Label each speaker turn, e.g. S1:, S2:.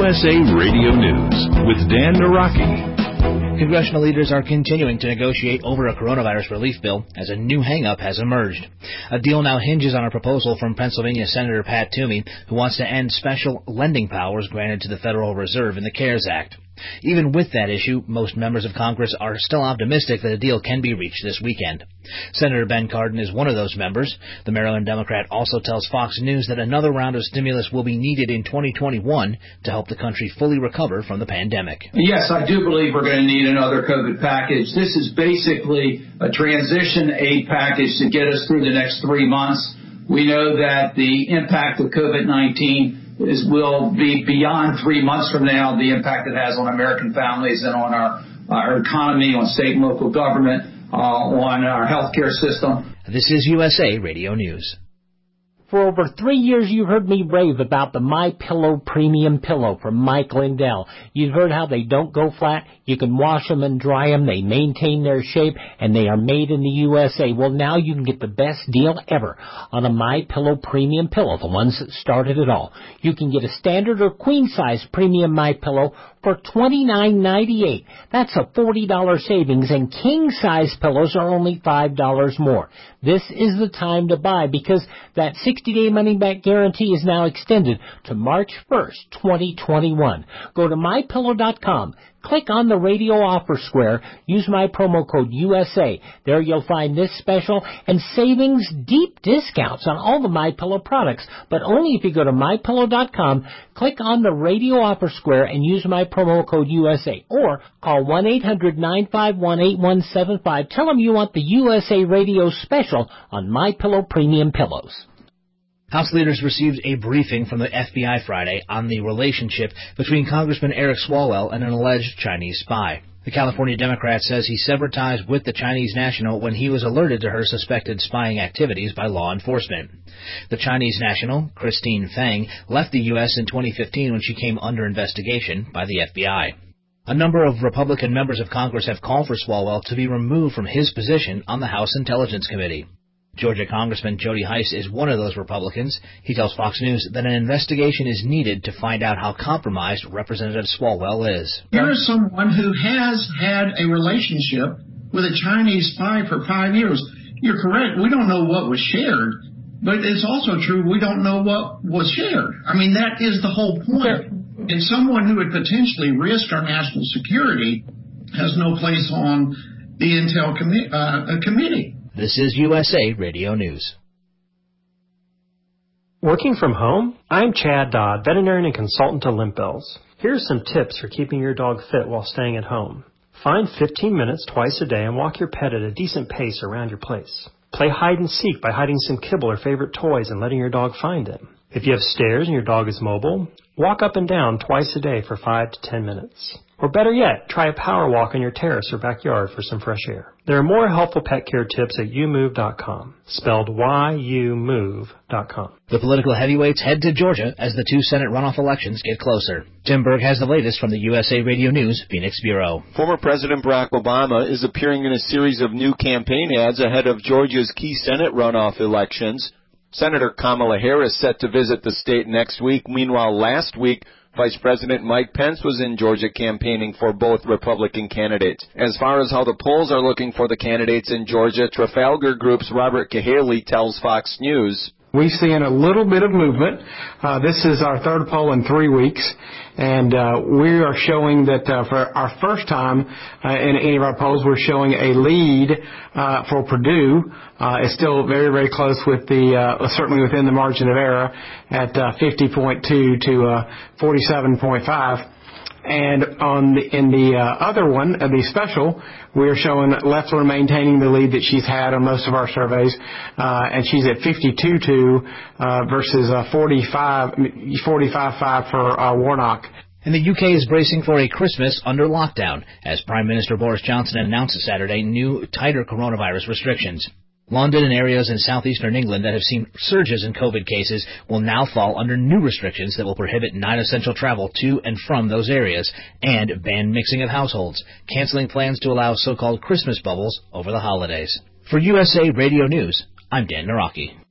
S1: USA Radio News with Dan Naraki.
S2: Congressional leaders are continuing to negotiate over a coronavirus relief bill as a new hang-up has emerged. A deal now hinges on a proposal from Pennsylvania Senator Pat Toomey, who wants to end special lending powers granted to the Federal Reserve in the CARES Act. Even with that issue, most members of Congress are still optimistic that a deal can be reached this weekend. Senator Ben Cardin is one of those members. The Maryland Democrat also tells Fox News that another round of stimulus will be needed in 2021 to help the country fully recover from the pandemic.
S3: Yes, I do believe we're going to need another COVID package. This is basically a transition aid package to get us through the next 3 months. We know that the impact of COVID-19 will be beyond 3 months from now, the impact it has on American families and on our economy, on state and local government, on our healthcare system.
S2: This is USA Radio News.
S4: For over 3 years, you've heard me rave about the MyPillow Premium Pillow from Mike Lindell. You've heard how they don't go flat. You can wash them and dry them. They maintain their shape, and they are made in the USA. Well, now you can get the best deal ever on a MyPillow Premium Pillow, the ones that started it all. You can get a standard or queen-size premium MyPillow for $29.98. That's a $40 savings, and king-size pillows are only $5 more. This is the time to buy because that 60-day money-back guarantee is now extended to March 1st, 2021. Go to MyPillow.com. Click on the radio offer square. Use my promo code USA. There you'll find this special and savings, deep discounts on all the MyPillow products, but only if you go to MyPillow.com, click on the radio offer square and use my promo code USA. Or call 1-800-951-8175. Tell them you want the USA Radio special on MyPillow Premium Pillows.
S2: House leaders received a briefing from the FBI Friday on the relationship between Congressman Eric Swalwell and an alleged Chinese spy. The California Democrat says he severed ties with the Chinese national when he was alerted to her suspected spying activities by law enforcement. The Chinese national, Christine Fang, left the U.S. in 2015 when she came under investigation by the FBI. A number of Republican members of Congress have called for Swalwell to be removed from his position on the House Intelligence Committee. Georgia Congressman Jody Hice is one of those Republicans. He tells Fox News that an investigation is needed to find out how compromised Representative Swalwell is.
S5: Here is someone who has had a relationship with a Chinese spy for 5 years. You're correct. We don't know what was shared, but it's also true we don't know what was shared. I mean, that is the whole point. And someone who would potentially risk our national security has no place on the Intel committee.
S2: This is USA Radio News.
S6: Working from home? I'm Chad Dodd, veterinarian and consultant to Limp Bells. Here's some tips for keeping your dog fit while staying at home. Find 15 minutes twice a day and walk your pet at a decent pace around your place. Play hide and seek by hiding some kibble or favorite toys and letting your dog find them. If you have stairs and your dog is mobile, walk up and down twice a day for 5 to 10 minutes. Or better yet, try a power walk on your terrace or backyard for some fresh air. There are more helpful pet care tips at youmove.com, spelled YOUMOVE.com.
S2: The political heavyweights head to Georgia as the two Senate runoff elections get closer. Tim Berg has the latest from the USA Radio News Phoenix Bureau.
S7: Former President Barack Obama is appearing in a series of new campaign ads ahead of Georgia's key Senate runoff elections. Senator Kamala Harris set to visit the state next week. Meanwhile, last week, Vice President Mike Pence was in Georgia campaigning for both Republican candidates. As far as how the polls are looking for the candidates in Georgia, Trafalgar Group's Robert Cahaley tells Fox News.
S8: We've seen a little bit of movement. This is our third poll in 3 weeks, and we are showing that for our first time in any of our polls, we're showing a lead for Purdue. It's still very, very close with certainly within the margin of error at 50.2 to 47.5. And in the other one, the special, we are showing Loeffler maintaining the lead that she's had on most of our surveys, and she's at 52.2 versus 45.5 for Warnock.
S2: And the UK is bracing for a Christmas under lockdown as Prime Minister Boris Johnson announced Saturday new, tighter coronavirus restrictions. London and areas in southeastern England that have seen surges in COVID cases will now fall under new restrictions that will prohibit non-essential travel to and from those areas and ban mixing of households, canceling plans to allow so-called Christmas bubbles over the holidays. For USA Radio News, I'm Dan Naraki.